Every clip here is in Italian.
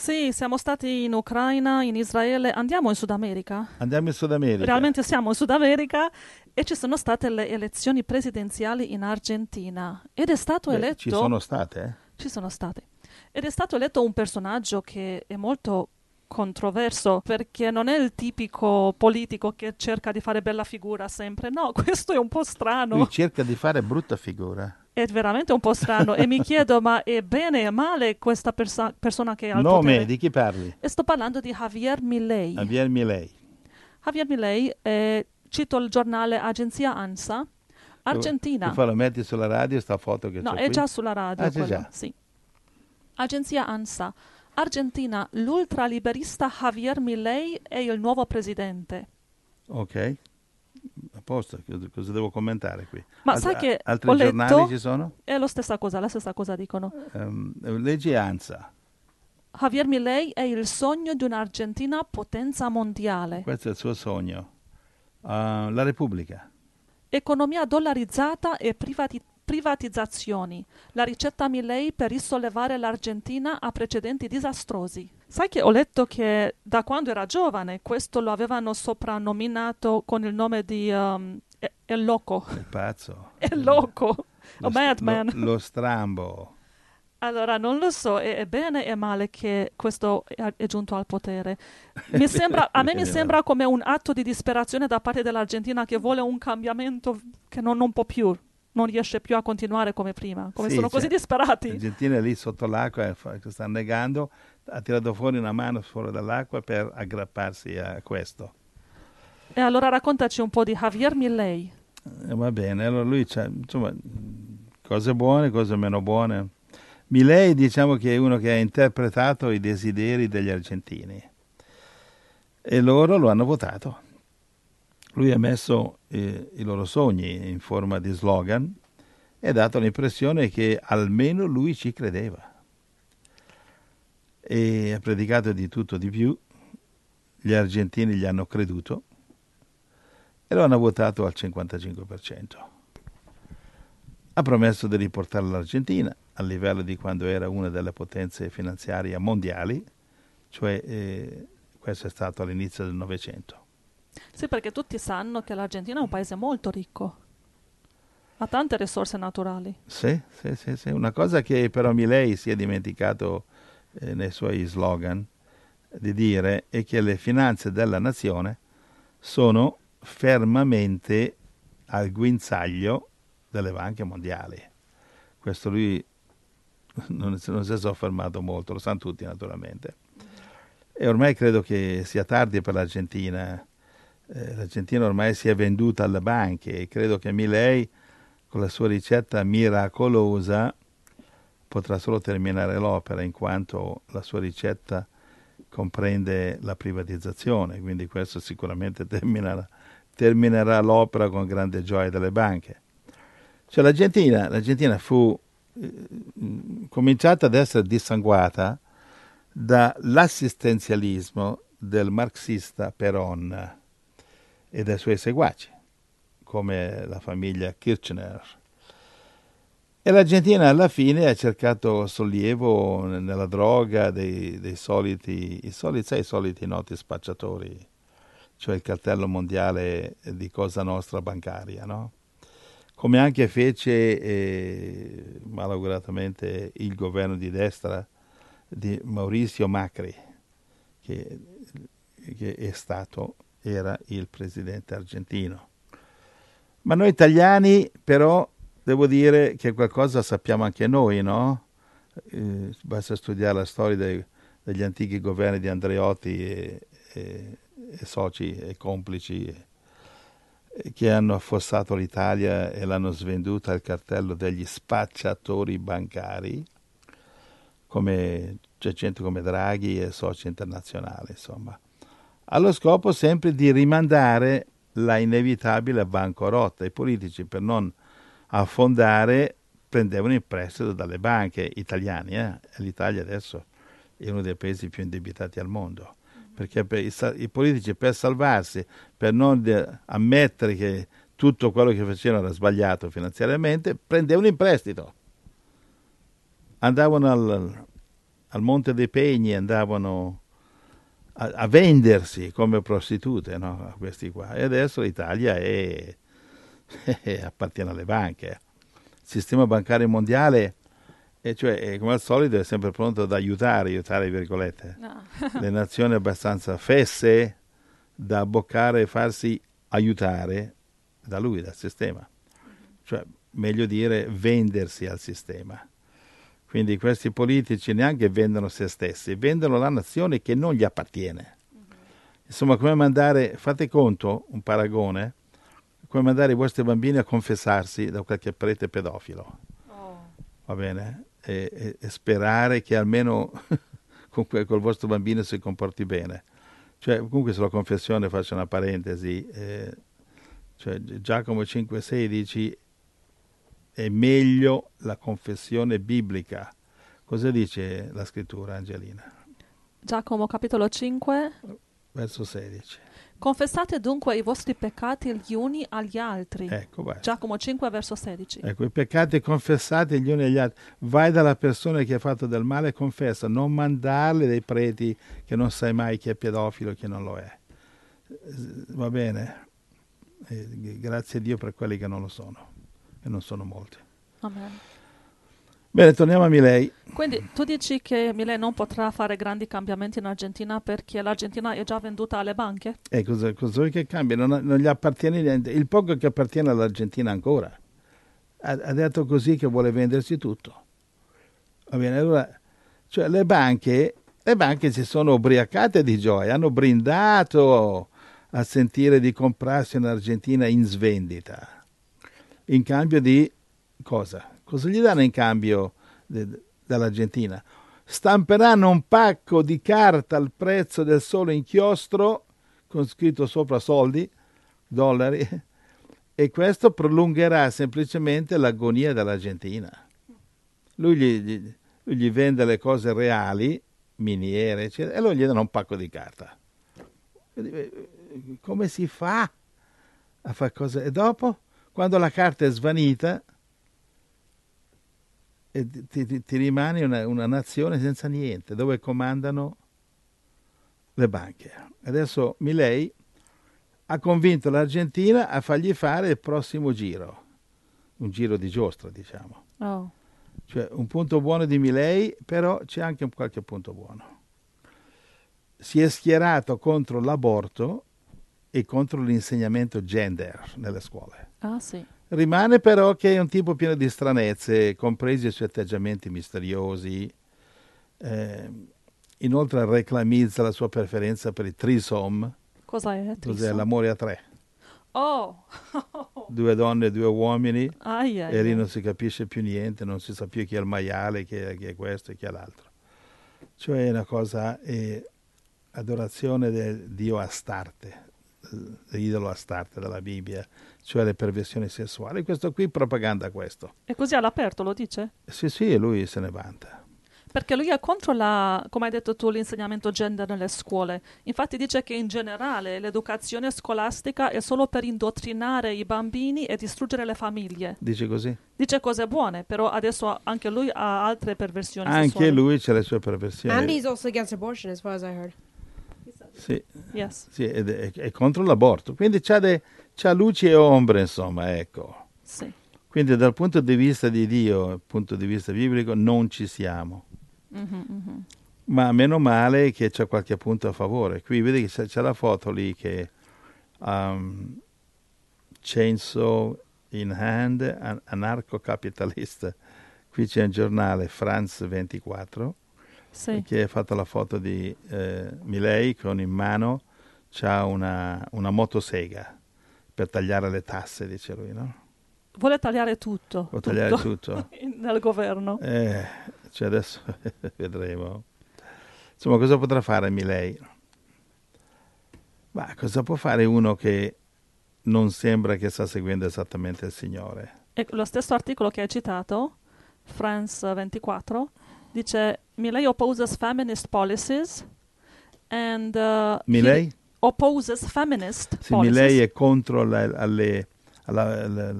Sì, siamo stati in Ucraina, in Israele, andiamo in Sud America. Andiamo in Sud America. Realmente siamo in Sud America e ci sono state le elezioni presidenziali in Argentina ed è stato Beh, ci eletto, sono state, eh? ci sono state, ed è stato eletto un personaggio che è molto controverso perché non è il tipico politico che cerca di fare bella figura sempre. No, questo è un po' Lui strano. cerca di fare brutta figura. È veramente un po' strano e mi chiedo, ma è bene o male questa persona che è al Nome, potere? di chi parli? E sto parlando di Javier Milei. Javier Milei. Javier Milei, cito il giornale Agenzia ANSA, Tu Argentina. fa lo metti sulla radio, sta foto che No, c'è è qui? già sulla Ah, radio c'è quello, già. sì. Agenzia ANSA, Argentina, l'ultraliberista Javier Milei è il nuovo presidente. Ok, a posto, cosa devo commentare qui? Ma sai che Altri ho giornali letto? ci sono? È la stessa cosa dicono. Leggi ANSA, Javier Milei è il sogno di un'Argentina potenza mondiale. questo è il suo sogno. La Repubblica. Economia dollarizzata e privatizzazioni. La ricetta Milei per risollevare l'Argentina a precedenti disastrosi. Sai che ho letto che da quando era giovane questo lo avevano soprannominato con il nome di El Loco. Il pazzo. El Loco. Lo, O Madman. lo strambo. Allora, non lo so, è bene e male che questo è giunto al potere. A me mi sembra come un atto di disperazione da parte dell'Argentina che vuole un cambiamento che non può più, non riesce più a continuare come prima, come Sì, sono così disperati. L'Argentina è lì sotto l'acqua, che sta annegando, ha tirato fuori una mano fuori dall'acqua per aggrapparsi a questo. E allora raccontaci un po' di Javier Milei. Va bene, allora lui c'ha, insomma, cose buone, cose meno buone. Milei diciamo che è uno che ha interpretato i desideri degli argentini e loro lo hanno votato. Lui ha messo i loro sogni in forma di slogan e ha dato l'impressione che almeno lui ci credeva. E ha predicato di tutto di più, gli argentini gli hanno creduto e lo hanno votato al 55%. Ha promesso di riportare l'Argentina al livello di quando era una delle potenze finanziarie mondiali, cioè questo è stato all'inizio del Novecento. Sì, perché tutti sanno che l'Argentina è un paese molto ricco, ha tante risorse naturali. Sì. Una cosa che però Milei si è dimenticato nei suoi slogan di dire è che le finanze della nazione sono fermamente al guinzaglio delle banche mondiali. Questo lui non si è soffermato molto, lo sanno tutti naturalmente. E ormai credo che sia tardi per l'Argentina. L'Argentina ormai si è venduta alle banche e credo che Milei con la sua ricetta miracolosa potrà solo terminare l'opera, in quanto la sua ricetta comprende la privatizzazione, quindi questo sicuramente terminerà l'opera con grande gioia delle banche. Cioè l'Argentina fu cominciata ad essere dissanguata dall'assistenzialismo del marxista Perón e dai suoi seguaci, come la famiglia Kirchner. E l'Argentina alla fine ha cercato sollievo nella droga dei soliti noti spacciatori, cioè il cartello mondiale di Cosa Nostra bancaria, no? Come anche fece malauguratamente il governo di destra di Maurizio Macri, che era il presidente argentino. Ma noi italiani però devo dire che qualcosa sappiamo anche noi, no? Basta studiare la storia degli antichi governi di Andreotti e soci e complici che hanno affossato l'Italia e l'hanno svenduta al cartello degli spacciatori bancari, come c'è gente come Draghi e soci internazionali, insomma, allo scopo sempre di rimandare la inevitabile bancarotta. I politici, per non affondare, prendevano in prestito dalle banche italiane. L'Italia adesso è uno dei paesi più indebitati al mondo, perché i politici, per salvarsi, per non ammettere che tutto quello che facevano era sbagliato finanziariamente, prendevano in prestito, andavano al Monte dei Pegni andavano a vendersi come prostitute, no? Questi qua. E adesso l'Italia appartiene alle banche. Il sistema bancario mondiale, cioè, come al solito, è sempre pronto ad aiutare, virgolette, No. le nazioni abbastanza fesse da abboccare e farsi aiutare da lui, dal sistema. Cioè, meglio dire, vendersi al sistema. Quindi questi politici neanche vendono se stessi, vendono la nazione che non gli appartiene. Insomma, come mandare, fate conto, un paragone, come mandare i vostri bambini a confessarsi da qualche prete pedofilo. Va bene? E sperare che almeno col vostro bambino si comporti bene. Cioè, comunque sulla confessione faccio una parentesi, cioè Giacomo 5,16 è meglio la confessione biblica. Cosa dice la scrittura, Angelina? Giacomo capitolo 5. Verso 16. Confessate dunque i vostri peccati gli uni agli altri. Ecco, basta. Giacomo 5 verso 16. Ecco, i peccati confessati gli uni agli altri. Vai dalla persona che ha fatto del male e confessa, non mandarle dei preti che non sai mai chi è pedofilo e chi non lo è. Va bene? Grazie a Dio per quelli che non lo sono, e non sono molti. Amen. Bene, torniamo a Milei. Quindi tu dici che Milei non potrà fare grandi cambiamenti in Argentina perché l'Argentina è già venduta alle banche? Cosa vuoi che cambi? Non gli appartiene niente. Il poco che appartiene all'Argentina ancora. Ha detto così che vuole vendersi tutto. Va bene, allora, cioè le banche si sono ubriacate di gioia, hanno brindato a sentire di comprarsi un'Argentina in svendita. In cambio di cosa? Cosa gli danno in cambio dall'Argentina? Stamperanno un pacco di carta al prezzo del solo inchiostro, con scritto sopra soldi, dollari, e questo prolungherà semplicemente l'agonia dell'Argentina. Lui gli vende le cose reali, miniere, eccetera, e loro gli danno un pacco di carta. Come si fa a fare cose? E dopo, quando la carta è svanita, e ti rimane una nazione senza niente, dove comandano le banche. Adesso Milei ha convinto l'Argentina a fargli fare il prossimo giro, un giro di giostra, diciamo. Oh. Cioè, un punto buono di Milei, però c'è anche qualche punto buono. Si è schierato contro l'aborto e contro l'insegnamento gender nelle scuole. Ah, sì. Rimane però che è un tipo pieno di stranezze, compresi i suoi atteggiamenti misteriosi. Inoltre reclamizza la sua preferenza per il threesome. Cos'è? Cos'è? L'amore a tre. Oh! 2 donne e 2 uomini. E lì non si capisce più niente, non si sa più chi è il maiale, chi è questo e chi è l'altro. Cioè è una cosa, adorazione del Dio Astarte, l'idolo Astarte della Bibbia, cioè le perversioni sessuali. Questo qui propaganda questo. E così all'aperto lo dice? Sì, lui se ne vanta. Perché lui è contro come hai detto tu, l'insegnamento gender nelle scuole. Infatti dice che in generale l'educazione scolastica è solo per indottrinare i bambini e distruggere le famiglie. Dice così? Dice cose buone, però adesso anche lui ha altre perversioni sessuali. Anche lui c'ha le sue perversioni. And he's also against abortion, as far as I heard. Sì, yes. Sì, è contro l'aborto. Quindi c'ha luci e ombre, insomma, ecco. Sì. Quindi dal punto di vista di Dio, dal punto di vista biblico, non ci siamo. Mm-hmm. Ma meno male che c'è qualche punto a favore. Qui vedi che c'è la foto lì che chainsaw in hand, anarco-capitalista. Qui c'è un giornale, France 24, sì. che ha fatto la foto di Milei con in mano c'ha una motosega per tagliare le tasse, dice lui, no? Vuole tagliare tutto. Vuole tagliare tutto. Nel governo. Cioè adesso vedremo. Insomma, cosa potrà fare Milei? Ma cosa può fare uno che non sembra che sta seguendo esattamente il Signore? E lo stesso articolo che hai citato, France 24, dice Milei opposes feminist policies and Milei? Opposes feminist sì, policies. Milei è contro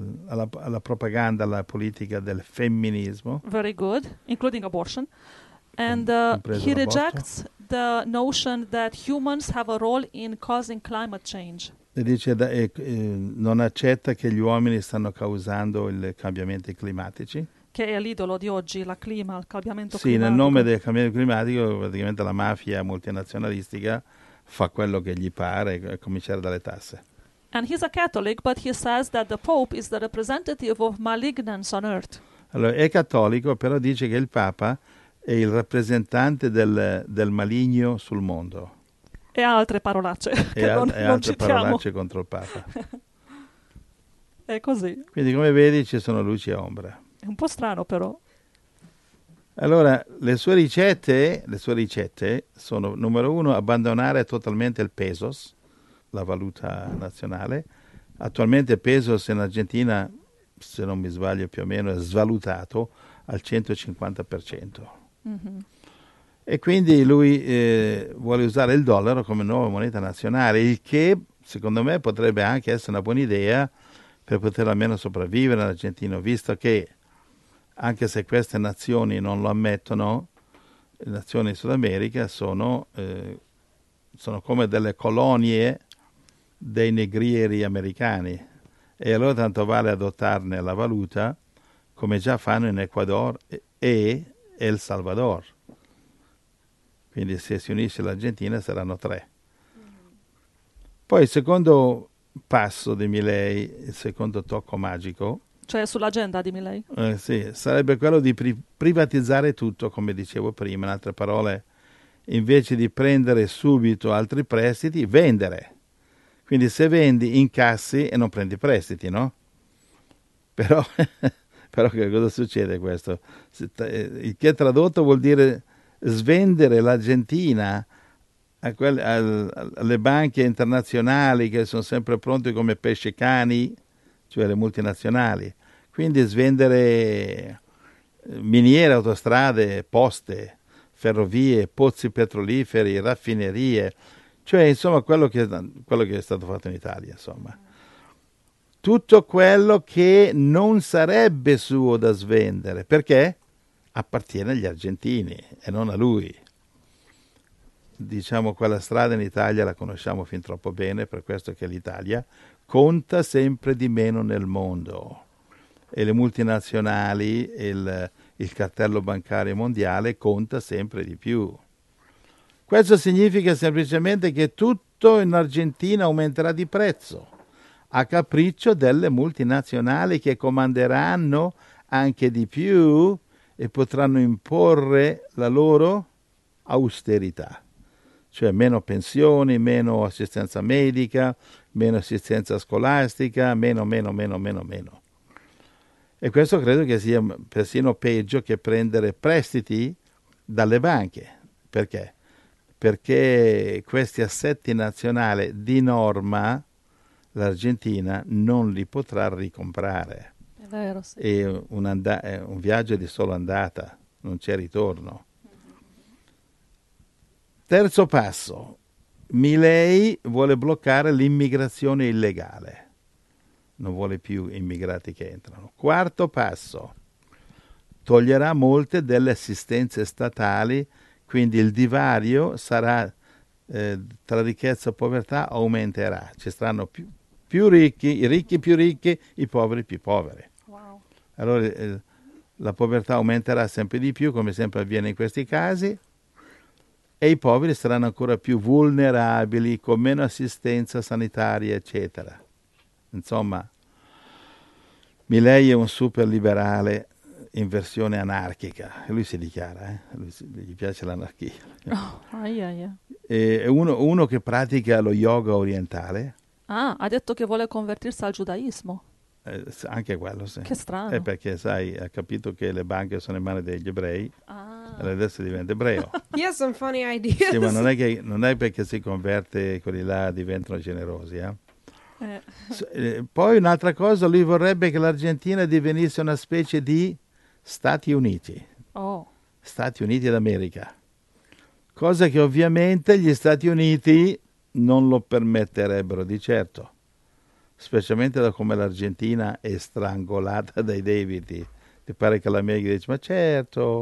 alla propaganda, alla politica del femminismo. Very good, including abortion. And compreso he l'aborto. rejects the notion that humans have a role in causing climate change. E dice non accetta che gli uomini stanno causando i cambiamenti climatici. Che è l'idolo di oggi, il cambiamento Sì, climatico. nel nome del cambiamento climatico praticamente la mafia multinazionalistica fa quello che gli pare, a cominciare dalle tasse. And he's a Catholic, but he says that the Pope is the representative of malignance on earth. Allora, è cattolico, però dice che il Papa è il rappresentante del maligno sul mondo. E altre parolacce che E non altre citiamo. parolacce contro il Papa. È così. Quindi, come vedi, ci sono luci e ombra. È un po' strano, però. Allora, le sue ricette sono, numero uno, abbandonare totalmente il pesos, la valuta nazionale. Attualmente il pesos in Argentina, se non mi sbaglio più o meno, è svalutato al 150%. Mhm. E quindi lui vuole usare il dollaro come nuova moneta nazionale, il che secondo me potrebbe anche essere una buona idea per poter almeno sopravvivere all'argentino, visto che anche se queste nazioni non lo ammettono, le nazioni in Sud America sono come delle colonie dei negrieri americani, e allora tanto vale adottarne la valuta come già fanno in Ecuador e El Salvador. Quindi se si unisce l'Argentina saranno 3. Poi il secondo passo di Milei, il secondo tocco magico, Cioè sull'agenda di Milei. sì, sarebbe quello di privatizzare tutto, come dicevo prima. In altre parole, invece di prendere subito altri prestiti, vendere. Quindi se vendi incassi e non prendi prestiti, no? Però che cosa succede questo? Il che tradotto vuol dire svendere l'Argentina alle banche internazionali che sono sempre pronte come pesce cani, cioè le multinazionali. Quindi svendere miniere, autostrade, poste, ferrovie, pozzi petroliferi, raffinerie, cioè insomma quello che è stato fatto in Italia, insomma. Tutto quello che non sarebbe suo da svendere, perché appartiene agli argentini e non a lui. Diciamo, quella strada in Italia la conosciamo fin troppo bene, per questo che l'Italia conta sempre di meno nel mondo, e le multinazionali, il cartello bancario mondiale conta sempre di più. Questo significa semplicemente che tutto in Argentina aumenterà di prezzo, a capriccio delle multinazionali che comanderanno anche di più e potranno imporre la loro austerità, cioè meno pensioni, meno assistenza medica, meno assistenza scolastica, meno. E questo credo che sia persino peggio che prendere prestiti dalle banche. Perché? Perché questi assetti nazionali di norma l'Argentina non li potrà ricomprare. È vero, sì. È un viaggio di sola andata, non c'è ritorno. Terzo passo, Milei vuole bloccare l'immigrazione illegale, non vuole più immigrati che entrano. Quarto passo, toglierà molte delle assistenze statali, quindi il divario sarà tra ricchezza e povertà aumenterà, ci saranno più ricchi, i ricchi più ricchi, i poveri più poveri. Wow. Allora la povertà aumenterà sempre di più, come sempre avviene in questi casi, e i poveri saranno ancora più vulnerabili, con meno assistenza sanitaria, eccetera. Insomma, Milei è un super liberale in versione anarchica, e lui si dichiara, gli piace l'anarchia. Oh, aia. È uno che pratica lo yoga orientale. Ah, ha detto che vuole convertirsi al giudaismo. Anche quello, sì. Che strano. È perché, sai, ha capito che le banche sono in mano degli ebrei, Ah. e adesso diventa ebreo. He has some funny ideas. Sì, ma non è perché si converte quelli là diventano generosi, Poi un'altra cosa, lui vorrebbe che l'Argentina divenisse una specie di Stati Uniti. Oh. Stati Uniti d'America. Cosa che ovviamente gli Stati Uniti non lo permetterebbero di certo. Specialmente da come l'Argentina è strangolata dai debiti. Ti pare che l'America dice, ma certo,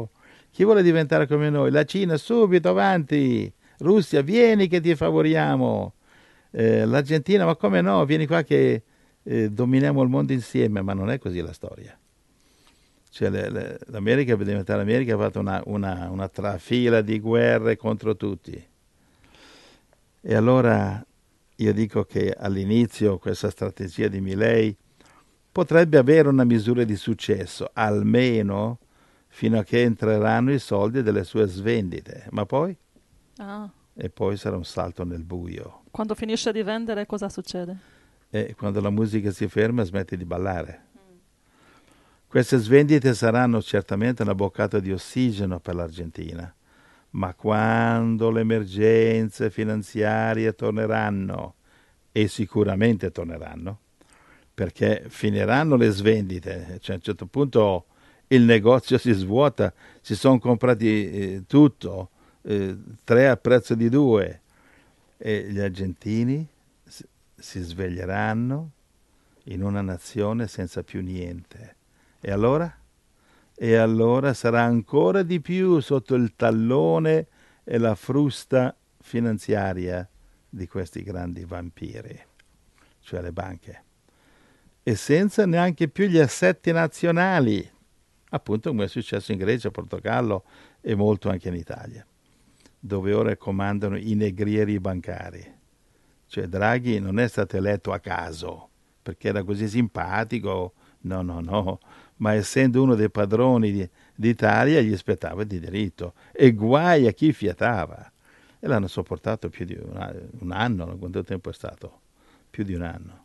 Chi vuole diventare come noi? La Cina subito avanti, Russia vieni che ti favoriamo, l'Argentina ma come no, vieni qua che dominiamo il mondo insieme, ma non è così la storia. Cioè l'America per diventare l'America ha fatto una trafila di guerre contro tutti. E allora io dico che all'inizio questa strategia di Milei potrebbe avere una misura di successo, almeno fino a che entreranno i soldi delle sue svendite. Ma poi? E poi sarà un salto nel buio. Quando finisce di vendere cosa succede? E quando la musica si ferma smette di ballare. Queste svendite saranno certamente una boccata di ossigeno per l'Argentina, ma quando le emergenze finanziarie torneranno, e sicuramente torneranno, perché finiranno le svendite, cioè a un certo punto il negozio si svuota, si sono comprati tutto, 3 al prezzo di 2, e gli argentini si sveglieranno in una nazione senza più niente. E allora? E allora sarà ancora di più sotto il tallone e la frusta finanziaria di questi grandi vampiri, cioè le banche. E senza neanche più gli assetti nazionali, appunto come è successo in Grecia, Portogallo e molto anche in Italia, dove ora comandano i negrieri bancari. Cioè Draghi non è stato eletto a caso, perché era così simpatico, no, ma essendo uno dei padroni d'Italia gli spettava di diritto, e guai a chi fiatava. E l'hanno sopportato più di un anno, quanto tempo è stato? Più di un anno.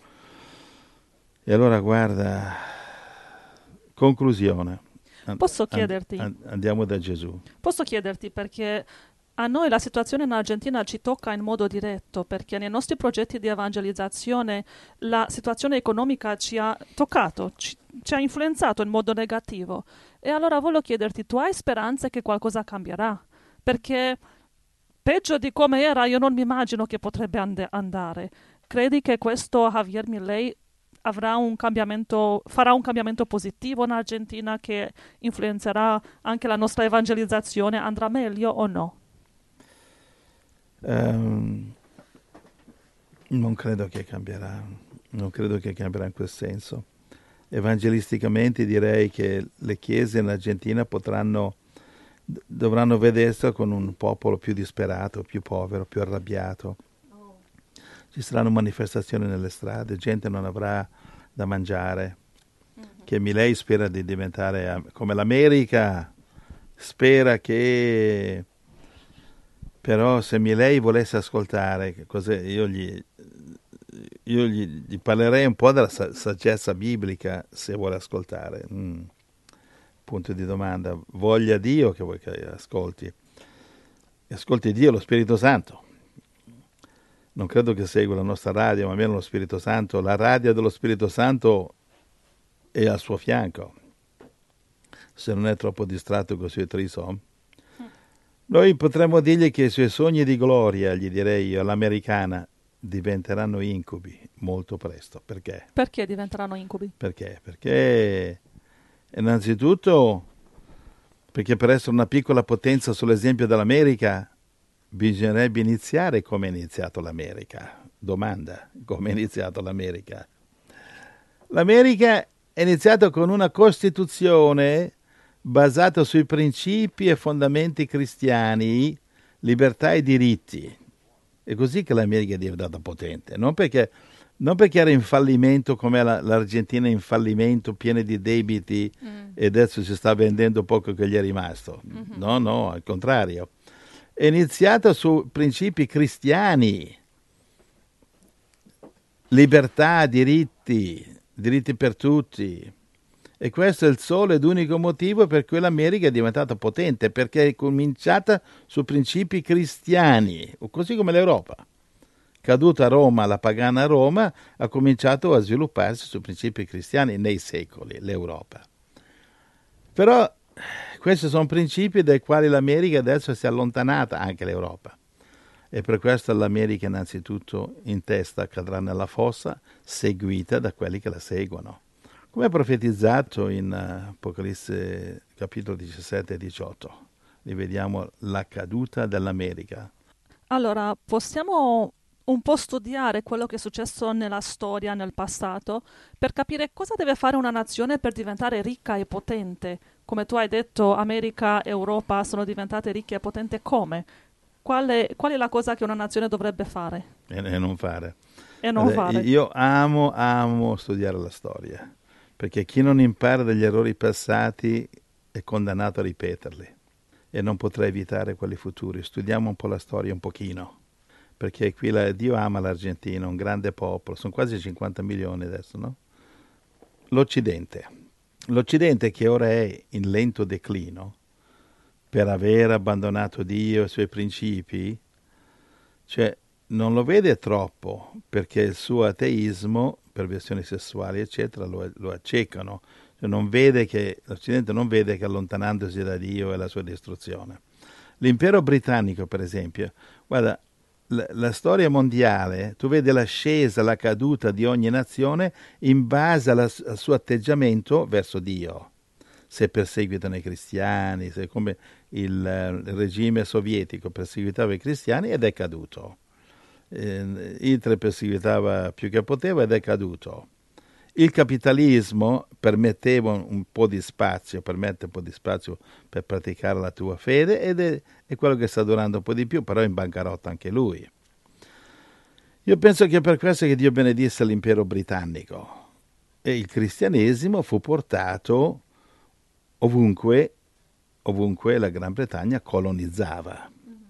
E allora guarda, conclusione. Posso chiederti? Andiamo da Gesù. Posso chiederti perché a noi la situazione in Argentina ci tocca in modo diretto, perché nei nostri progetti di evangelizzazione la situazione economica ci ha toccato, ci ha influenzato in modo negativo. E allora voglio chiederti, tu hai speranze che qualcosa cambierà? Perché peggio di come era io non mi immagino che potrebbe andare. Credi che questo Javier Milei farà un cambiamento positivo in Argentina che influenzerà anche la nostra evangelizzazione? Andrà meglio o no? Non credo che cambierà in quel senso. Evangelisticamente direi che le chiese in Argentina dovranno vedersi con un popolo più disperato, più povero, più arrabbiato. Ci saranno manifestazioni nelle strade, gente non avrà da mangiare. Che Milei spera di diventare come l'America, spera che... Però se Milei volesse ascoltare, io gli parlerei un po' della saggezza biblica, se vuole ascoltare. Punto di domanda. Voglia Dio che vuoi che ascolti. Ascolti Dio, lo Spirito Santo. Non credo che segua la nostra radio, ma almeno lo Spirito Santo. La radio dello Spirito Santo è al suo fianco. Se non è troppo distratto con i suoi trisom. Noi potremmo dirgli che i suoi sogni di gloria, gli direi io, all'americana, diventeranno incubi molto presto. Perché? Perché diventeranno incubi? Perché? Perché innanzitutto perché per essere una piccola potenza sull'esempio dell'America bisognerebbe iniziare come è iniziato l'America. Domanda, come è iniziato l'America? L'America è iniziata con una Costituzione basata sui principi e fondamenti cristiani, libertà e diritti. È così che l'America è diventata potente, non perché era in fallimento come l'Argentina è in fallimento, piena di debiti, e adesso si sta vendendo poco che gli è rimasto. No, al contrario. È iniziata su principi cristiani, libertà, diritti per tutti. E questo è il solo ed unico motivo per cui l'America è diventata potente, perché è cominciata su principi cristiani, così come l'Europa. Caduta Roma, la pagana Roma, ha cominciato a svilupparsi su principi cristiani nei secoli, l'Europa. Però questi sono principi dai quali l'America adesso si è allontanata, anche l'Europa. E per questo l'America innanzitutto in testa cadrà nella fossa, seguita da quelli che la seguono. Come è profetizzato in Apocalisse capitolo 17 e 18. Li vediamo la caduta dell'America. Allora, possiamo un po' studiare quello che è successo nella storia, nel passato, per capire cosa deve fare una nazione per diventare ricca e potente. Come tu hai detto, America, Europa sono diventate ricche e potenti come? Qual è la cosa che una nazione dovrebbe fare? E non fare. E non fare. Io amo studiare la storia, perché chi non impara dagli errori passati è condannato a ripeterli e non potrà evitare quelli futuri. Studiamo un po' la storia, un pochino, perché qui Dio ama l'Argentina, un grande popolo, sono quasi 50 milioni adesso, no? L'Occidente che ora è in lento declino, per aver abbandonato Dio e i suoi principi, cioè non lo vede troppo, perché il suo ateismo, perversioni sessuali, eccetera, lo accecano. Cioè l'Occidente non vede che allontanandosi da Dio è la sua distruzione. L'impero britannico, per esempio, guarda, la storia mondiale, tu vedi l'ascesa, la caduta di ogni nazione in base al suo atteggiamento verso Dio. Se perseguitano i cristiani, se come il regime sovietico perseguitava i cristiani ed è caduto. Hitler perseguitava più che poteva ed è caduto. Il capitalismo permette un po' di spazio per praticare la tua fede ed è quello che sta durando un po' di più, però è in bancarotta anche lui. Io penso che è per questo che Dio benedisse l'impero britannico e il cristianesimo fu portato ovunque la Gran Bretagna colonizzava.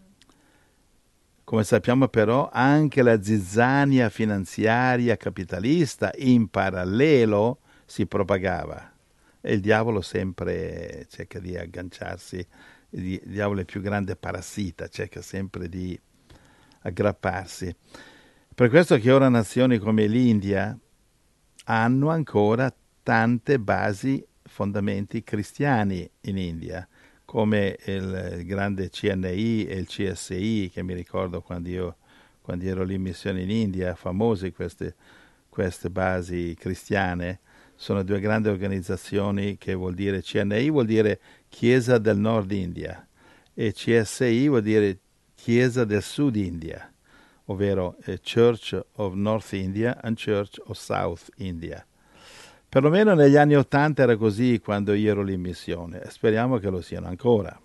Come sappiamo però anche la zizzania finanziaria capitalista in parallelo si propagava e il diavolo sempre cerca di agganciarsi, il diavolo è il più grande parassita, cerca sempre di aggrapparsi. Per questo che ora nazioni come l'India hanno ancora tante basi, fondamenti cristiani in India, come il grande CNI e il CSI, che mi ricordo quando ero lì in missione in India, famosi queste basi cristiane. Sono due grandi organizzazioni che vuol dire CNI vuol dire Chiesa del Nord India e CSI vuol dire Chiesa del Sud India, ovvero Church of North India and Church of South India. Perlomeno negli anni '80 era così quando io ero lì in missione e speriamo che lo siano ancora.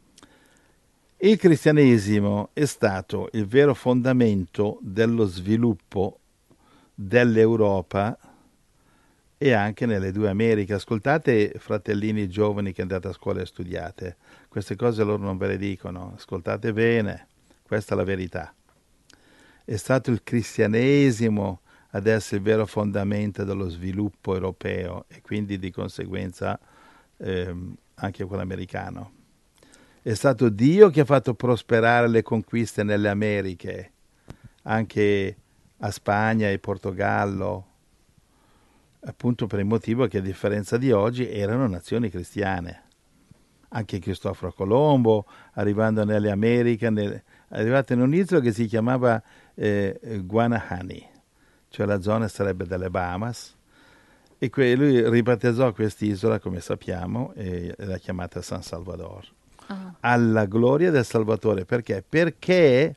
Il cristianesimo è stato il vero fondamento dello sviluppo dell'Europa e anche nelle due Americhe. Ascoltate, fratellini giovani che andate a scuola e studiate, queste cose loro non ve le dicono, ascoltate bene, questa è la verità. È stato il cristianesimo ad essere il vero fondamento dello sviluppo europeo e quindi di conseguenza anche quello americano. È stato Dio che ha fatto prosperare le conquiste nelle Americhe, anche a Spagna e Portogallo, appunto per il motivo che a differenza di oggi erano nazioni cristiane. Anche Cristoforo Colombo, arrivando nelle Americhe, arrivato in un'isola che si chiamava Guanahani, cioè la zona sarebbe delle Bahamas, e lui ribattezzò quest'isola, come sappiamo, e l'ha chiamata San Salvador, alla gloria del Salvatore. Perché? Perché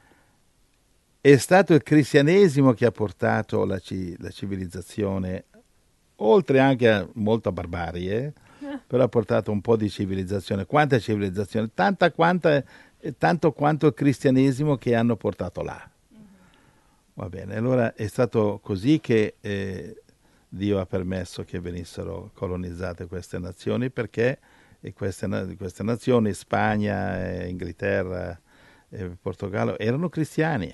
è stato il cristianesimo che ha portato la civilizzazione, oltre anche a molta barbarie, però ha portato un po' di civilizzazione. Quanta civilizzazione? Tanto quanto il cristianesimo che hanno portato là. Va bene, allora è stato così che Dio ha permesso che venissero colonizzate queste nazioni, perché queste nazioni, Spagna, Inghilterra, Portogallo, erano cristiani.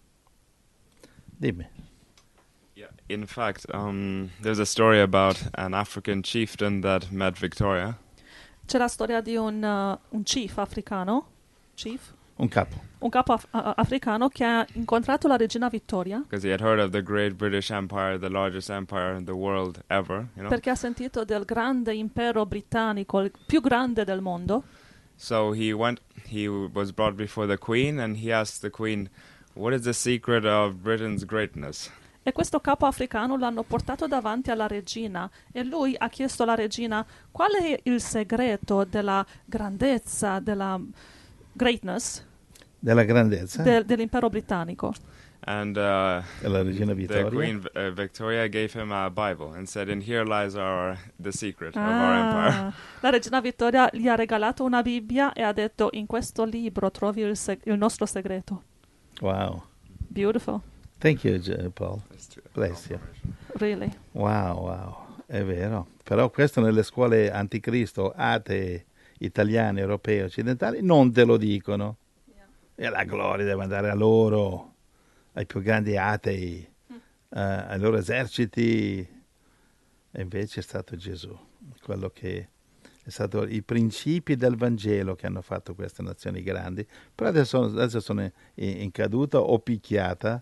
Dimmi. Yeah, in fact, there's a story about an African chieftain that met Victoria. C'è la storia di un chief africano, Un capo africano che ha incontrato la regina Vittoria. Because he had heard of the great British Empire, the largest empire in the world ever, you know. Perché ha sentito del grande impero britannico, il più grande del mondo. So he was brought before the Queen and he asked the Queen, what is the secret of Britain's greatness? E questo capo africano l'hanno portato davanti alla regina e lui ha chiesto alla regina qual è il segreto della grandezza, della greatness Della grandezza dell'impero britannico. And della regina the Vittoria. Queen Victoria gave him a Bible and said, "In here lies the secret of our empire." La regina Vittoria gli ha regalato una Bibbia e ha detto in questo libro trovi il nostro segreto. Wow. Beautiful, Thank you, Paul. Bless you. really. Wow, è vero. Però questo nelle scuole anticristo, atee, italiane, europee, occidentali, non te lo dicono. E la gloria deve andare a loro, ai più grandi atei, ai loro eserciti. E invece è stato Gesù, quello che è stato i principi del Vangelo che hanno fatto queste nazioni grandi. Però adesso sono in caduta o picchiata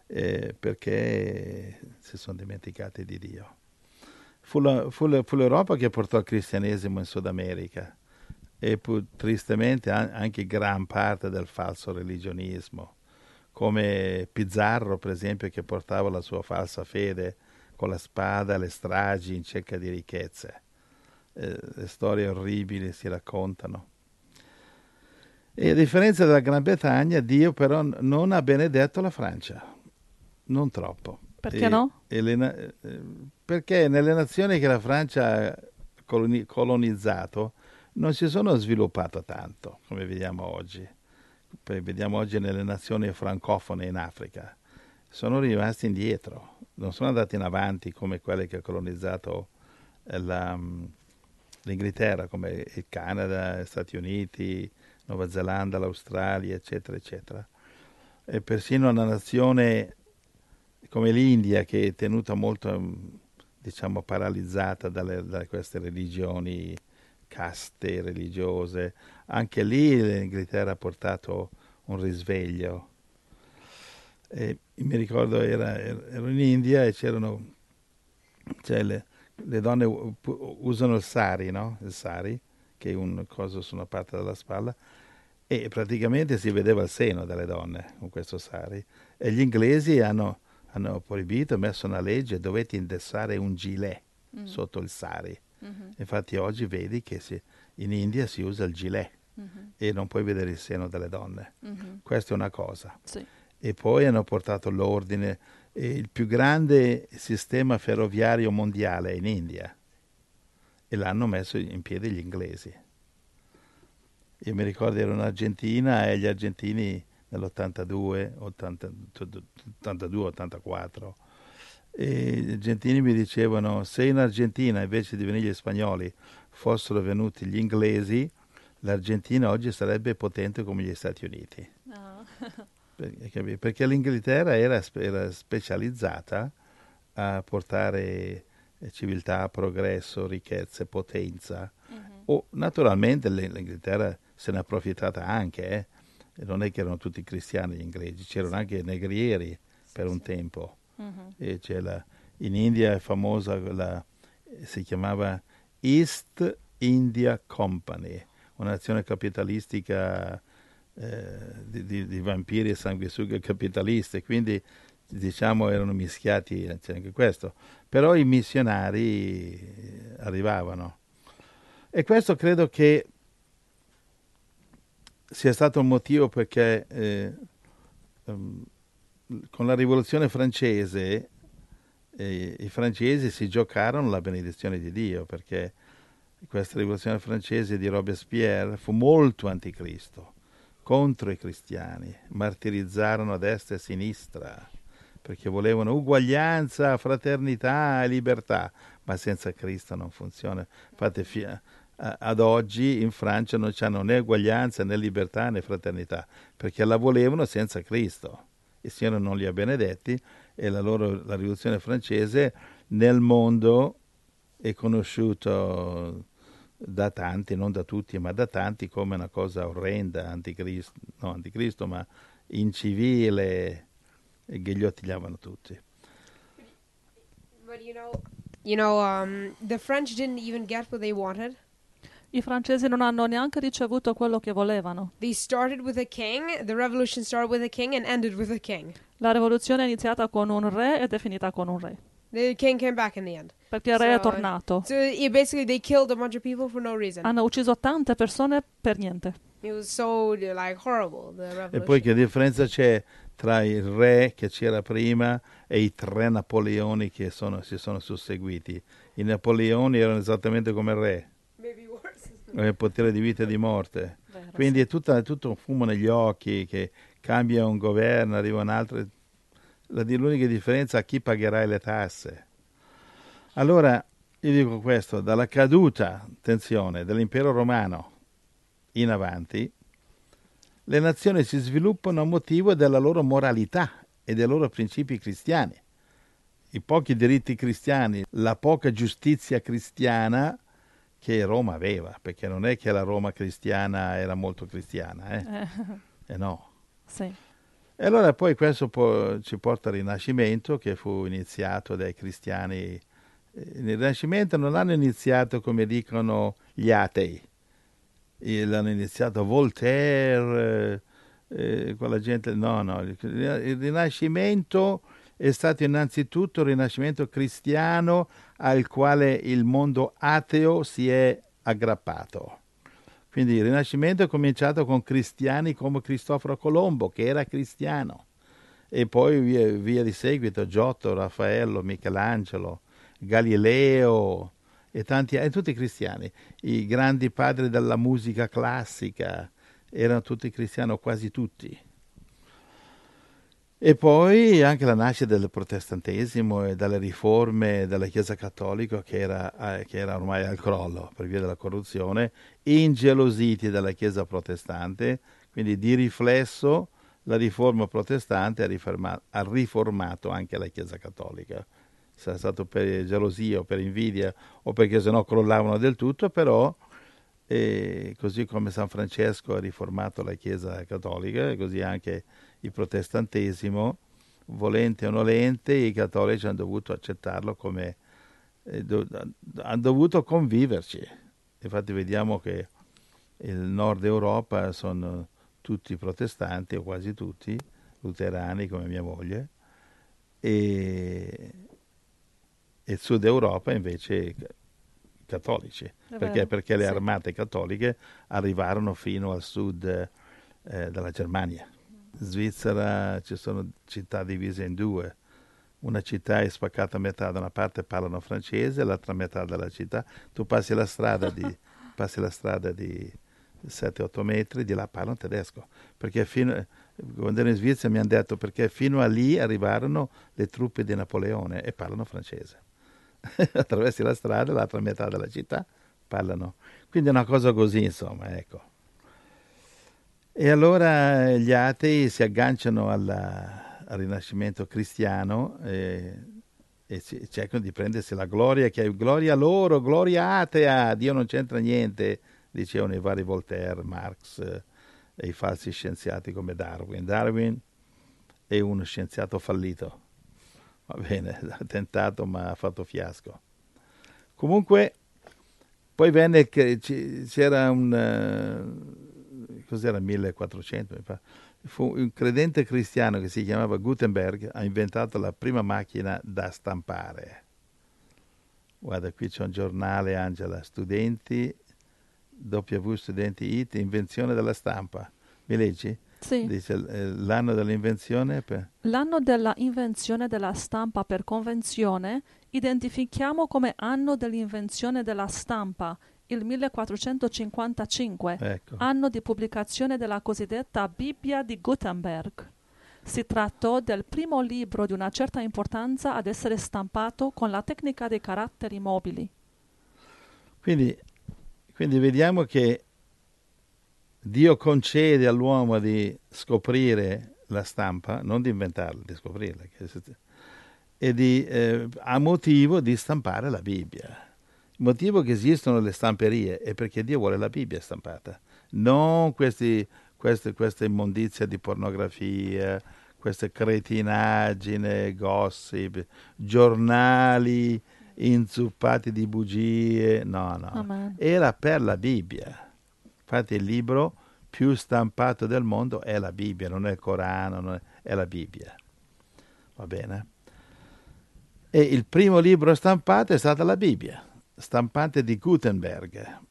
perché si sono dimenticati di Dio. Fu l'Europa che portò il cristianesimo in Sud America e tristemente anche gran parte del falso religionismo, come Pizarro per esempio, che portava la sua falsa fede con la spada alle stragi in cerca di ricchezze. Le storie orribili si raccontano. E a differenza della Gran Bretagna, Dio però non ha benedetto la Francia, non troppo. Perché no? Perché nelle nazioni che la Francia ha colonizzato non si sono sviluppato tanto, come vediamo oggi. Vediamo oggi nelle nazioni francofone in Africa. Sono rimasti indietro, non sono andati in avanti come quelle che ha colonizzato l'Inghilterra, come il Canada, gli Stati Uniti, Nuova Zelanda, l'Australia, eccetera, eccetera. E persino una nazione come l'India, che è tenuta molto, diciamo, paralizzata da queste religioni, caste religiose, anche lì l'Inghilterra ha portato un risveglio. E mi ricordo ero in India e le donne usano il sari, no? Il sari, che è un coso su una parte della spalla, e praticamente si vedeva il seno delle donne con questo sari. E gli inglesi hanno proibito, messo una legge, dovete indossare un gilet sotto il sari. Infatti oggi vedi che in India si usa il gilet e non puoi vedere il seno delle donne. Questa è una cosa. Sì. E poi hanno portato l'ordine, il più grande sistema ferroviario mondiale è in India e l'hanno messo in piedi gli inglesi. Io mi ricordo ero in Argentina e gli argentini nell'82, 84, e gli argentini mi dicevano: se in Argentina invece di venire gli spagnoli fossero venuti gli inglesi, l'Argentina oggi sarebbe potente come gli Stati Uniti. No. Perché l'Inghilterra era specializzata a portare civiltà, progresso, ricchezze, potenza. Naturalmente l'Inghilterra se ne è approfittata anche, non è che erano tutti cristiani gli inglesi, c'erano anche negrieri per un tempo. E in India è famosa si chiamava East India Company, una nazione capitalistica di vampiri e sanguisughe capitaliste, quindi diciamo erano mischiati, c'è anche questo. Però i missionari arrivavano. E questo credo che sia stato un motivo perché con la rivoluzione francese i francesi si giocarono la benedizione di Dio, perché questa rivoluzione francese di Robespierre fu molto anticristo, contro i cristiani, martirizzarono a destra e a sinistra, perché volevano uguaglianza, fraternità e libertà, ma senza Cristo non funziona. Infatti ad oggi in Francia non c'hanno né uguaglianza né libertà né fraternità, perché la volevano senza Cristo. Il Signore non li ha benedetti e la rivoluzione francese nel mondo è conosciuta da tanti, non da tutti, ma da tanti, come una cosa orrenda, anticristo, ma incivile, e ghigliottigliavano tutti. But the French didn't even get what they wanted. I francesi non hanno neanche ricevuto quello che volevano. They started with a king, the revolution started with a king and ended with a king. La rivoluzione è iniziata con un re ed è finita con un re. The king came back in the end. Perché il re è So- tornato. So basically they killed a bunch of people for no reason. Hanno ucciso tante persone per niente. It was so like horrible, the E revolution. poi che differenza c'è tra il re che c'era prima e i 3 Napoleoni che si sono susseguiti? I Napoleoni erano esattamente come il re, Maybe worse. con il potere di vita e di morte. Vero, Quindi è tutto un fumo negli occhi, che cambia un governo, arriva un altro. L'unica differenza è a chi pagherai le tasse. Allora, io dico questo, dalla caduta, attenzione, dell'impero romano in avanti, le nazioni si sviluppano a motivo della loro moralità e dei loro principi cristiani. I pochi diritti cristiani, la poca giustizia cristiana che Roma aveva, perché non è che la Roma cristiana era molto cristiana, no. Sì. E allora poi questo ci porta al Rinascimento, che fu iniziato dai cristiani. Nel Rinascimento non hanno iniziato come dicono gli atei, l'hanno iniziato Voltaire, quella gente. No, il Rinascimento è stato innanzitutto il Rinascimento cristiano al quale il mondo ateo si è aggrappato. Quindi il Rinascimento è cominciato con cristiani come Cristoforo Colombo, che era cristiano, e poi via di seguito Giotto, Raffaello, Michelangelo, Galileo e tutti cristiani. I grandi padri della musica classica erano tutti cristiani, quasi tutti. E poi anche la nascita del protestantesimo e dalle riforme della Chiesa cattolica che era ormai al crollo per via della corruzione, ingelositi dalla Chiesa protestante, quindi di riflesso la riforma protestante ha riformato anche la Chiesa cattolica. Sarà stato per gelosia o per invidia o perché sennò crollavano del tutto, però così come San Francesco ha riformato la Chiesa cattolica, e così anche il protestantesimo, volente o nolente, i cattolici hanno dovuto accettarlo come hanno dovuto conviverci. Infatti vediamo che il nord Europa sono tutti protestanti, o quasi tutti, luterani come mia moglie, e il sud Europa invece cattolici. Perché le armate cattoliche arrivarono fino al sud della Germania. In Svizzera ci sono città divise in 2. Una città è spaccata a metà, da una parte parlano francese, l'altra metà della città. Tu passi la strada di 7-8 metri, di là parlano tedesco. Perché quando ero in Svizzera mi hanno detto perché fino a lì arrivarono le truppe di Napoleone e parlano francese. Attraversi la strada, l'altra metà della città parlano. Quindi è una cosa così, insomma, ecco. E allora gli atei si agganciano al Rinascimento cristiano e cercano di prendersi la gloria, che è gloria loro, gloria atea, Dio non c'entra niente, dicevano i vari Voltaire, Marx e i falsi scienziati come Darwin. Darwin è uno scienziato fallito, va bene, ha tentato ma ha fatto fiasco. Comunque poi venne che c'era cos'era 1400, mi pare. Fu un credente cristiano che si chiamava Gutenberg, ha inventato la prima macchina da stampare. Guarda, qui c'è un giornale, Angela, studenti, W studenti IT, invenzione della stampa. Mi leggi? Sì. Dice l'anno dell'invenzione. L'anno della invenzione della stampa per convenzione identifichiamo come anno dell'invenzione della stampa il 1455, Ecco. anno di pubblicazione della cosiddetta Bibbia di Gutenberg. Si trattò del primo libro di una certa importanza ad essere stampato con la tecnica dei caratteri mobili. Quindi vediamo che Dio concede all'uomo di scoprire la stampa, non di inventarla, di scoprirla, e a motivo di stampare la Bibbia. Il motivo che esistono le stamperie è perché Dio vuole la Bibbia stampata, non questa immondizia di pornografia, queste cretinaggine, gossip, giornali inzuppati di bugie, no, Amen. era per la Bibbia. Infatti il libro più stampato del mondo è la Bibbia, non è il Corano, è la Bibbia. Va bene? E il primo libro stampato è stata la Bibbia, stampante di Gutenberg.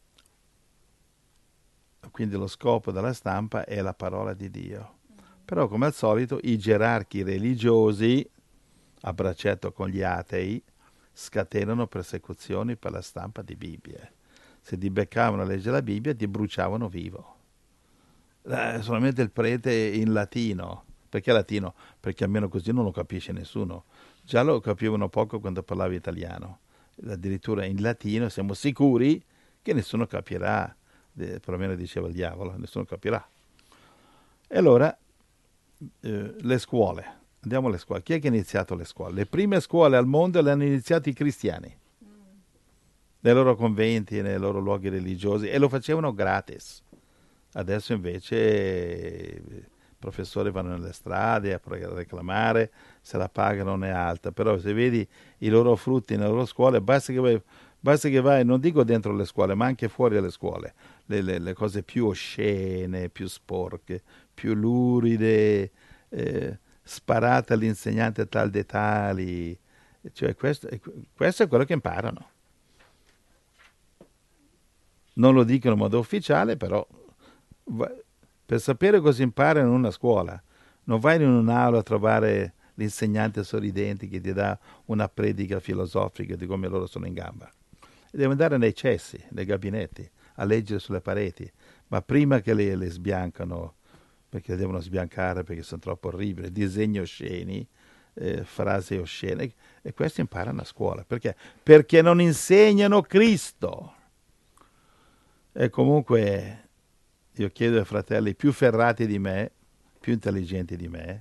Quindi lo scopo della stampa è la parola di Dio. Però come al solito i gerarchi religiosi, a braccetto con gli atei, scatenano persecuzioni per la stampa di Bibbie. Se ti beccavano a leggere la Bibbia ti bruciavano vivo. Solamente il prete in latino. Perché latino? Perché almeno così non lo capisce nessuno. Già lo capivano poco quando parlava italiano. Addirittura in latino siamo sicuri che nessuno capirà. Perlomeno diceva il diavolo, nessuno capirà. E allora le scuole. Andiamo alle scuole. Chi è che ha iniziato le scuole? Le prime scuole al mondo le hanno iniziate i cristiani. Nei loro conventi, nei loro luoghi religiosi. E lo facevano gratis. Adesso invece i professori vanno nelle strade a reclamare, se la pagano non è alta. Però se vedi i loro frutti nelle loro scuole, basta che vai, non dico dentro le scuole, ma anche fuori dalle scuole. Le cose più oscene, più sporche, più luride, sparate all'insegnante tal dei tali. Cioè questo è quello che imparano. Non lo dicono in modo ufficiale, però per sapere cosa impara in una scuola, non vai in un'aula a trovare l'insegnante sorridente che ti dà una predica filosofica di come loro sono in gamba. Devi andare nei cessi, nei gabinetti, a leggere sulle pareti, ma prima che le sbiancano, perché le devono sbiancare perché sono troppo orribili, disegni osceni, frasi oscene, e questi imparano a scuola. Perché? Perché non insegnano Cristo. E comunque io chiedo ai fratelli più ferrati di me, più intelligenti di me,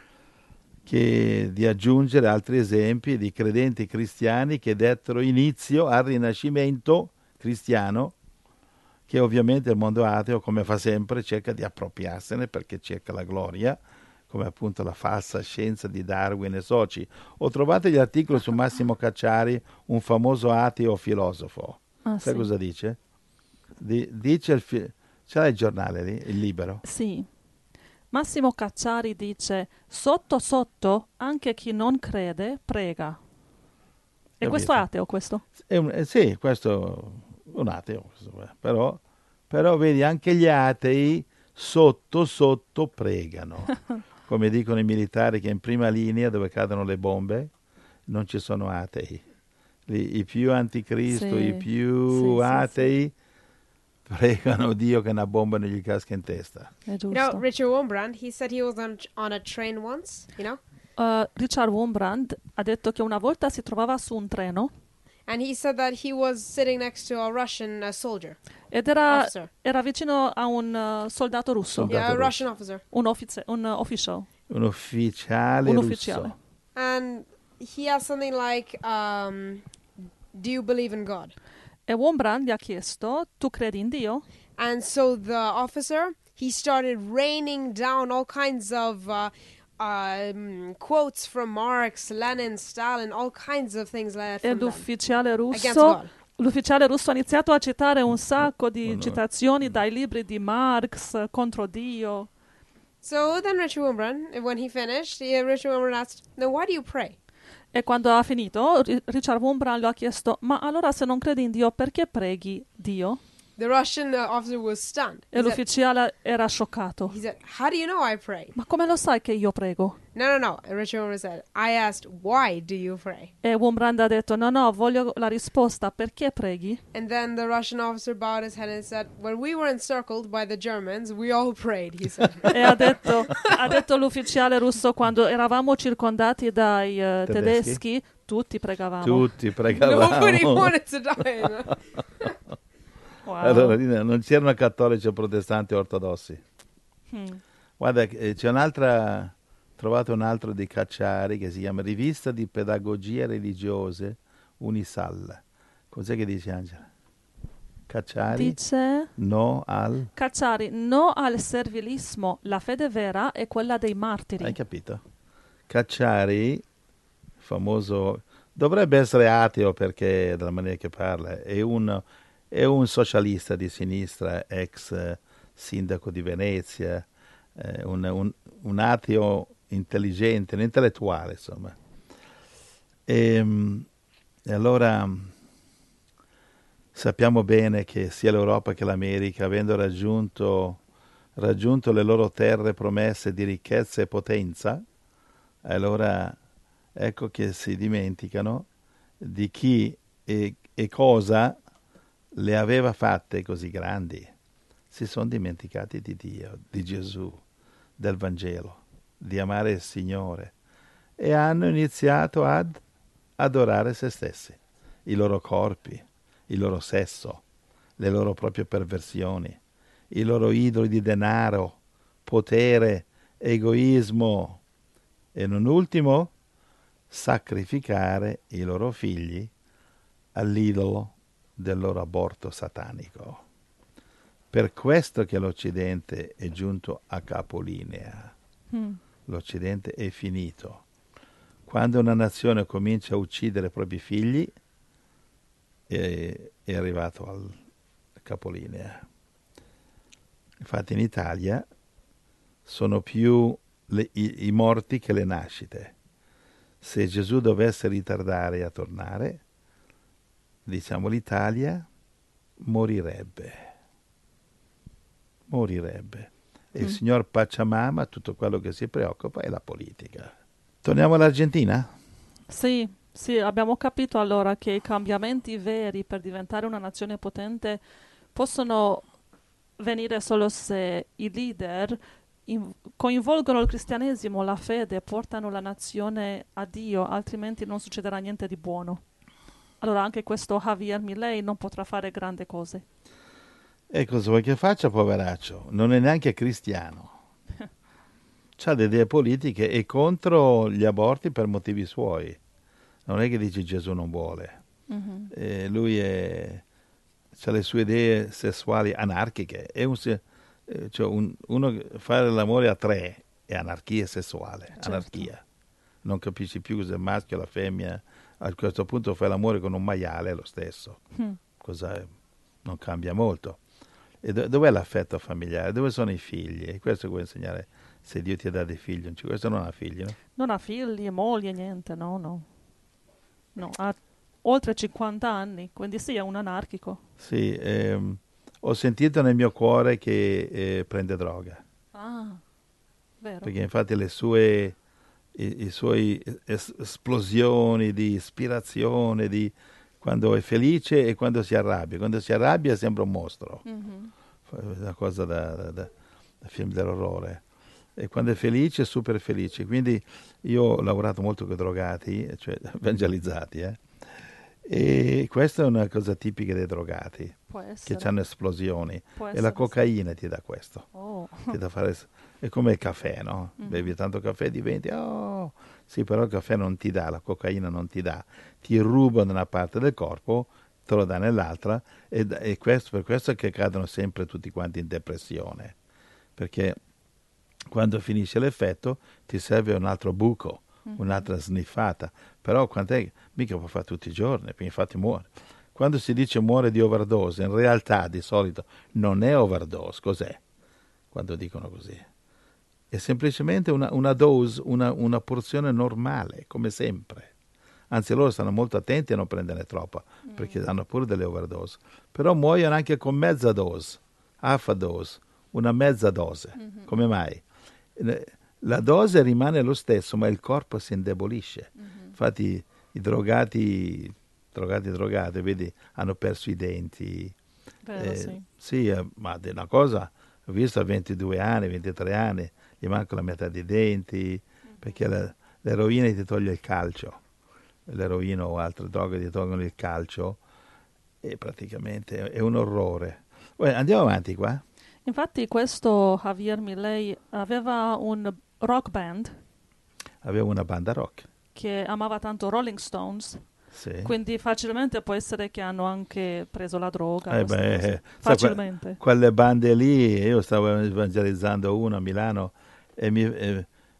di aggiungere altri esempi di credenti cristiani che dettero inizio al rinascimento cristiano, che ovviamente il mondo ateo, come fa sempre, cerca di appropriarsene perché cerca la gloria, come appunto la falsa scienza di Darwin e soci. Ho trovato gli articoli su Massimo Cacciari, un famoso ateo filosofo. Sai sì. cosa dice? Dice c'è il giornale lì, il Libero? Sì. Massimo Cacciari dice: sotto sotto anche chi non crede prega. E questo è ateo, questo? Sì, questo è un ateo. Però vedi, anche gli atei sotto sotto pregano. Come dicono i militari che in prima linea, dove cadono le bombe, non ci sono atei. I più anticristo, Sì, i più atei pregano Dio che una bomba non gli casca in testa. È You giusto. know, Richard Wurmbrand, he said he was on a train once, you know? Richard Wurmbrand ha detto che una volta si trovava su un treno And he said that he was sitting next to a Russian soldier. ed Officer. era vicino a un soldato russo, Yeah, a russo. Russian officer. un official. Un ufficiale Un russo. ufficiale. And he asked something like, do you believe in God? E Wurmbrand gli ha chiesto: tu credi in Dio? And so the officer, he started raining down all kinds of quotes from Marx, Lenin, Stalin, all kinds of things like that E from them, l'ufficiale against russo, God. l'ufficiale russo ha iniziato a citare un sacco di citazioni dai libri di Marx contro Dio. So then Richard Wurmbrand, when he finished, Richard Wurmbrand asked, then why do you pray? E quando ha finito, Richard Wurmbrand gli ha chiesto: ma allora se non credi in Dio, perché preghi Dio? The Russian officer was stunned. E l'ufficiale era scioccato. He said, how do you know I pray? Ma come lo sai che io prego? No. And Richard Wurmbrand said, I asked, why do you pray? E Wurmbrand ha detto: no, voglio la risposta, perché preghi? And then the Russian officer bowed his head and said, when we were encircled by the Germans, we all prayed, he said. E ha detto l'ufficiale russo: quando eravamo circondati dai tedeschi, tutti pregavamo. Tutti pregavamo. Nobody wanted to die. You know? Wow. Allora, non c'erano cattolici o protestanti ortodossi. Guarda, c'è trovato un altro di Cacciari che si chiama Rivista di Pedagogie Religiose Unisal. Cos'è che dice Angela? Cacciari? Dice No al... Cacciari: no al servilismo, la fede vera è quella dei martiri. Hai capito? Cacciari, famoso dovrebbe essere ateo perché dalla maniera che parla, è un socialista di sinistra, ex sindaco di Venezia, un ateo intelligente, un intellettuale, insomma. E allora sappiamo bene che sia l'Europa che l'America, avendo raggiunto le loro terre promesse di ricchezza e potenza, allora ecco che si dimenticano di chi e cosa le aveva fatte così grandi. Si sono dimenticati di Dio, di Gesù, del Vangelo, di amare il Signore, e hanno iniziato ad adorare se stessi, i loro corpi, il loro sesso, le loro proprie perversioni, i loro idoli di denaro, potere, egoismo e non ultimo sacrificare i loro figli all'idolo del loro aborto satanico. Per questo che l'Occidente è giunto a capolinea. L'Occidente è finito. Quando una nazione comincia a uccidere i propri figli, è arrivato al capolinea. Infatti in Italia sono più i morti che le nascite. Se Gesù dovesse ritardare a tornare, diciamo l'Italia morirebbe. E il signor Pachamama, tutto quello che si preoccupa è la politica. Torniamo all'Argentina? Sì, abbiamo capito allora che i cambiamenti veri per diventare una nazione potente possono venire solo se i leader coinvolgono il cristianesimo, la fede, portano la nazione a Dio, altrimenti non succederà niente di buono. Allora anche questo Javier Milei non potrà fare grandi cose. E cosa vuoi che faccia, poveraccio? Non è neanche cristiano. C'ha delle idee politiche e contro gli aborti per motivi suoi. Non è che dice Gesù non vuole. Lui ha le sue idee sessuali anarchiche. Uno fare l'amore a 3 è anarchia sessuale. Certo. Anarchia. Non capisci più cos'è il maschio o la femmina. A questo punto fai l'amore con un maiale, è lo stesso. Non cambia molto. E dov'è l'affetto familiare? Dove sono i figli? E questo vuoi insegnare, se Dio ti ha dato dei figli. Questo non ha figli, no? Non ha figli, moglie, niente, no. Ha oltre 50 anni, quindi sì, è un anarchico. Sì, ho sentito nel mio cuore che prende droga. Ah, vero. Perché infatti i suoi esplosioni di ispirazione, di quando è felice e quando si arrabbia. Quando si arrabbia sembra un mostro. Una cosa da film dell'orrore. E quando è felice è super felice. Quindi io ho lavorato molto con i drogati, cioè evangelizzati, e questa è una cosa tipica dei drogati, Può essere. che hanno esplosioni. Può E essere, la sì. cocaina ti dà questo. Oh. Ti dà fare, è come il caffè, no? Bevi tanto caffè diventi, sì, però il caffè non ti dà, la cocaina non ti dà. Ti ruba da una parte del corpo, te lo dà nell'altra, e per questo è che cadono sempre tutti quanti in depressione. Perché quando finisce l'effetto ti serve un altro buco, un'altra sniffata, però quant'è? Mica può fare tutti i giorni, infatti muore. Quando si dice muore di overdose, in realtà di solito non è overdose, cos'è? Quando dicono così. È semplicemente una dose, una porzione normale, come sempre. Anzi, loro stanno molto attenti a non prenderne troppa, perché hanno pure delle overdose. Però muoiono anche con mezza dose, half a dose, una mezza dose. Come mai? La dose rimane lo stesso, ma il corpo si indebolisce. Infatti i drogati, vedi, hanno perso i denti. Vero, Sì, ma è una cosa, ho visto a 22 anni, 23 anni, gli manca la metà dei denti, perché l'eroina ti toglie il calcio. L'eroina o altre droghe ti tolgono il calcio e praticamente è un orrore. Andiamo avanti qua. Infatti questo Javier Milei aveva un rock band Aveva una banda rock. che amava tanto Rolling Stones, Sì. quindi facilmente può essere che hanno anche preso la droga. Facilmente. Quelle bande lì, io stavo evangelizzando uno a Milano e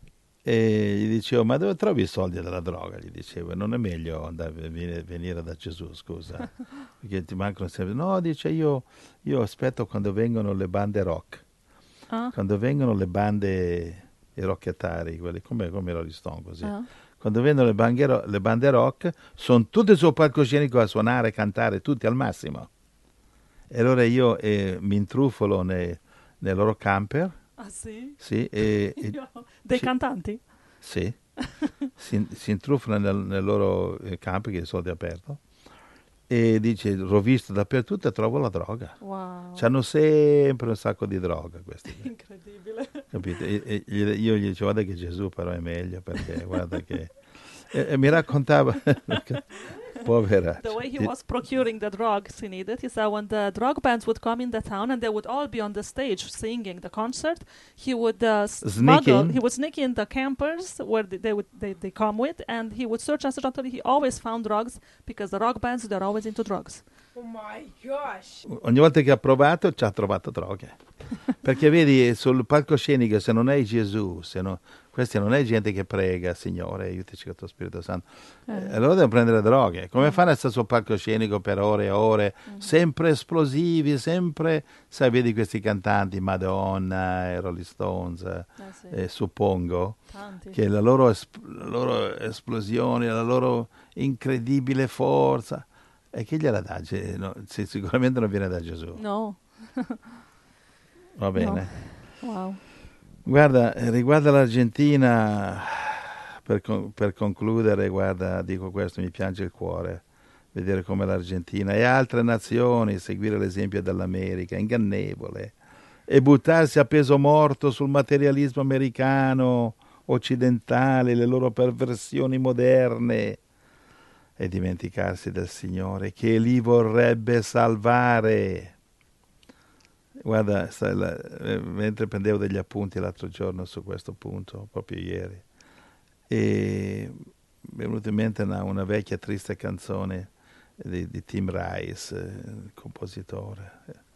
E gli dicevo, ma dove trovi i soldi della droga? Gli dicevo, non è meglio venire da Gesù, scusa, perché ti mancano sempre. No, dice, io aspetto quando vengono le bande rock, Ah, quando vengono le bande, i rockettari, quelli come Rolling Stone, così. ah. Quando vengono le bande rock, sono tutte sul palcoscenico a suonare, cantare, tutti al massimo. E allora io mi intrufolo nei loro camper, Ah, sì? sì, Dei sì, cantanti? sì, si intrufano nel loro camper, che è soldi aperto, e dice, rovisto dappertutto e trovo la droga. Wow, C'hanno sempre un sacco di droga questi. incredibile. Capito? Io gli dicevo, guarda che Gesù però è meglio, perché guarda che... E mi raccontava, povera. The way he was procuring the drugs he needed is that when the drug bands would come in the town and they would all be on the stage singing the concert, he would Sneaking. he would sneak in the campers where they come with, and he would search and search until he always found drugs, because the rock bands, they're always into drugs. Oh my gosh. Ogni volta che ha provato ci ha trovato droghe. Perché vedi, sul palcoscenico, se non hai Gesù, questa non è gente che prega, Signore, aiutaci con il tuo Spirito Santo. Allora devono prendere droghe. Come fanno a stare sul palcoscenico per ore e ore, sempre esplosivi, sempre, sai, vedi questi cantanti, Madonna, e Rolling Stones, Sì. suppongo, Tanti. che la loro esplosione, la loro incredibile forza, e chi gliela dà? Sicuramente non viene da Gesù. No. Va bene. No. Wow. Guarda, riguardo all'Argentina, per concludere, guarda, dico questo, mi piange il cuore vedere come l'Argentina e altre nazioni seguire l'esempio dell'America, ingannevole, e buttarsi a peso morto sul materialismo americano, occidentale, le loro perversioni moderne, e dimenticarsi del Signore che li vorrebbe salvare. Guarda, mentre prendevo degli appunti l'altro giorno su questo punto, proprio ieri, e mi è venuta in mente una vecchia triste canzone di Tim Rice, il compositore.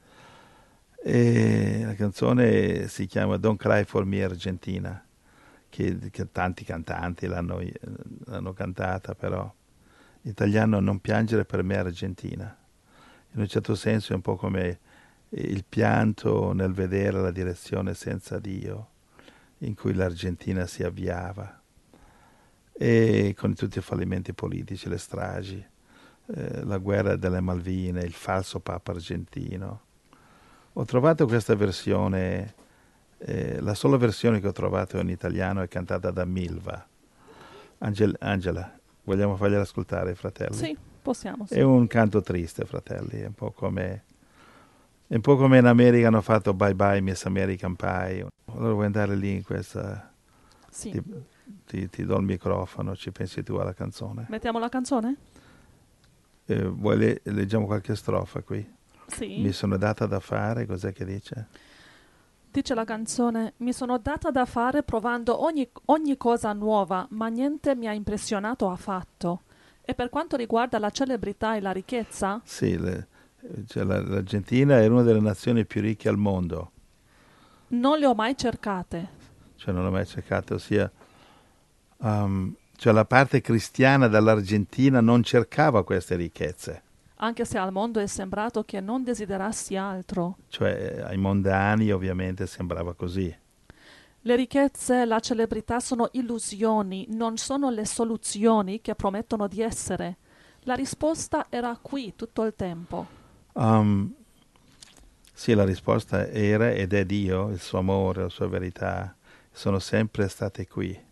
E la canzone si chiama Don't Cry for Me Argentina, che tanti cantanti l'hanno cantata, però in italiano Non piangere per me Argentina. In un certo senso è un po' come il pianto nel vedere la direzione senza Dio in cui l'Argentina si avviava, e con tutti i fallimenti politici, le stragi, la guerra delle Malvine, il falso Papa argentino. Ho trovato questa versione, la sola versione che ho trovato in italiano è cantata da Milva. Angela, vogliamo fargliela ascoltare, fratelli? Sì, possiamo. Sì. È un canto triste, fratelli, è un po' come in America hanno fatto Bye Bye Miss American Pie. Allora vuoi andare lì in questa... Sì. Ti do il microfono, ci pensi tu alla canzone? Mettiamo la canzone? Leggiamo qualche strofa qui? Sì. Mi sono data da fare, cos'è che dice? Dice la canzone: mi sono data da fare provando ogni cosa nuova, ma niente mi ha impressionato affatto. E per quanto riguarda la celebrità e la ricchezza? Sì, l'Argentina è una delle nazioni più ricche al mondo. Non le ho mai cercate. Cioè non l'ho mai cercate, ossia... cioè la parte cristiana dell'Argentina non cercava queste ricchezze. Anche se al mondo è sembrato che non desiderassi altro. Cioè ai mondani ovviamente sembrava così. Le ricchezze e la celebrità sono illusioni, non sono le soluzioni che promettono di essere. La risposta era qui tutto il tempo. Sì, la risposta era ed è Dio, il suo amore, la sua verità, sono sempre state qui.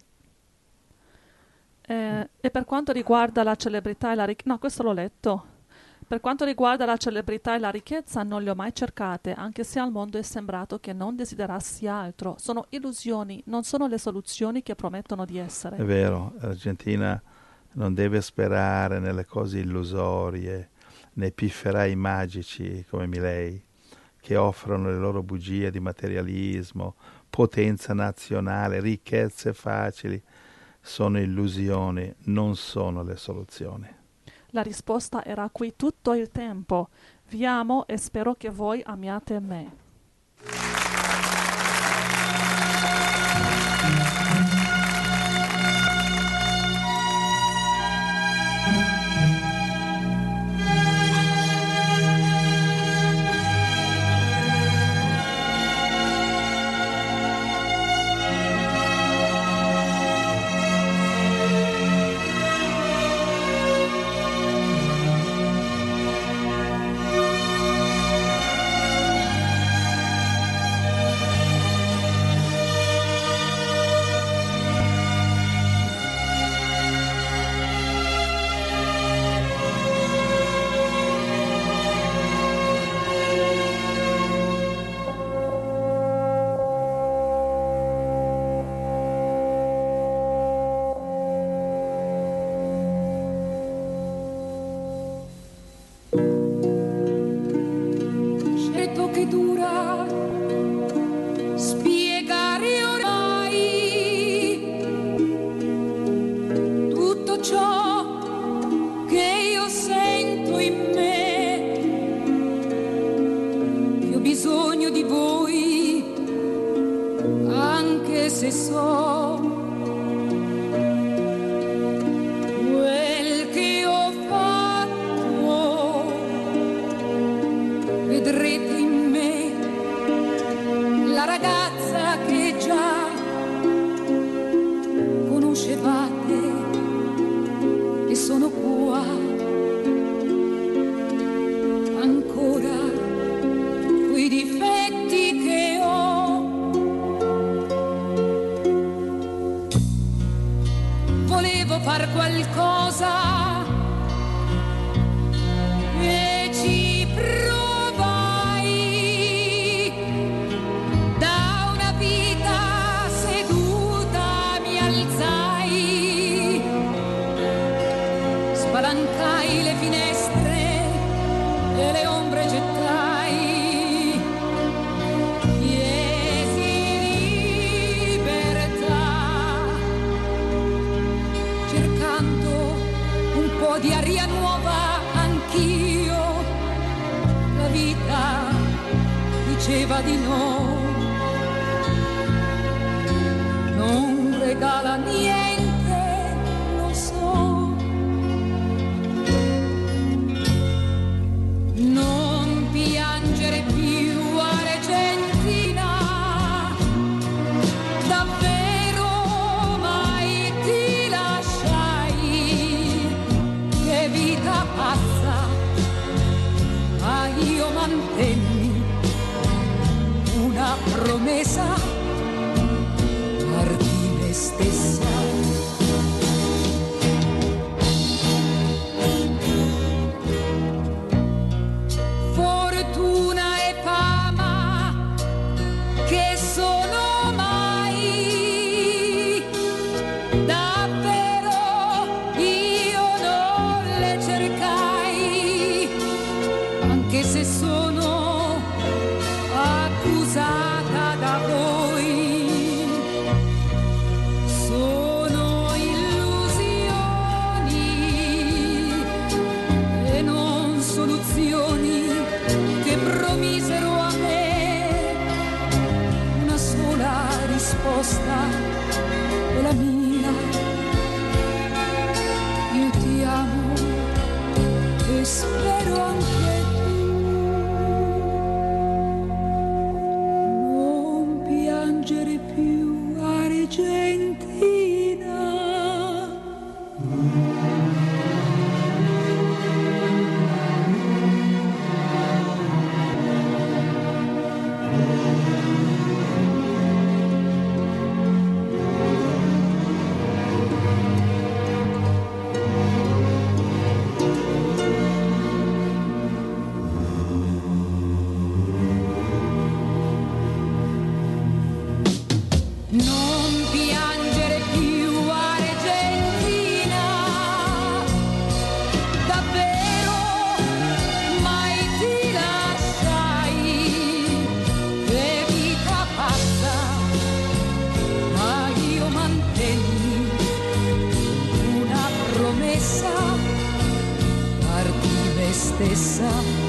E per quanto riguarda la celebrità e la ricchezza... No, questo l'ho letto. Per quanto riguarda la celebrità e la ricchezza non le ho mai cercate, anche se al mondo è sembrato che non desiderassi altro. Sono illusioni, non sono le soluzioni che promettono di essere. È vero, l'Argentina non deve sperare nelle cose illusorie, nei pifferai magici come Milei, che offrono le loro bugie di materialismo, potenza nazionale, ricchezze facili. Sono illusioni, non sono le soluzioni. La risposta era qui tutto il tempo. Vi amo e spero che voi amiate me. quel che ho fatto, vedrete in me la ragazza che già conoscevate, e sono qua ancora quei difetti che ho. Volevo far qualcosa e ci provai. Da una vita seduta mi alzai, spalancai le finestre e le ombre gettai, chiesi libertà, cercando un po' di aria nuova anch'io. La vita diceva di no, non regala niente, lo so. Non piangere più, Argentina, davvero mai ti lasciai. Che vita pazza, ma io mantenni una promessa, guardi me stessa. Fortuna e fama che sono mai, davvero io non le cercai, anche se sono accusata da voi. Sono illusioni e non soluzioni che promisero a me. Una sola risposta è la mia: io ti amo e spero anche tu. Non piangere più, Argentina. Non piangere più, Argentina, davvero mai ti lasciai. Che vita pazza, ma io mantenni una promessa, guardi me stessa.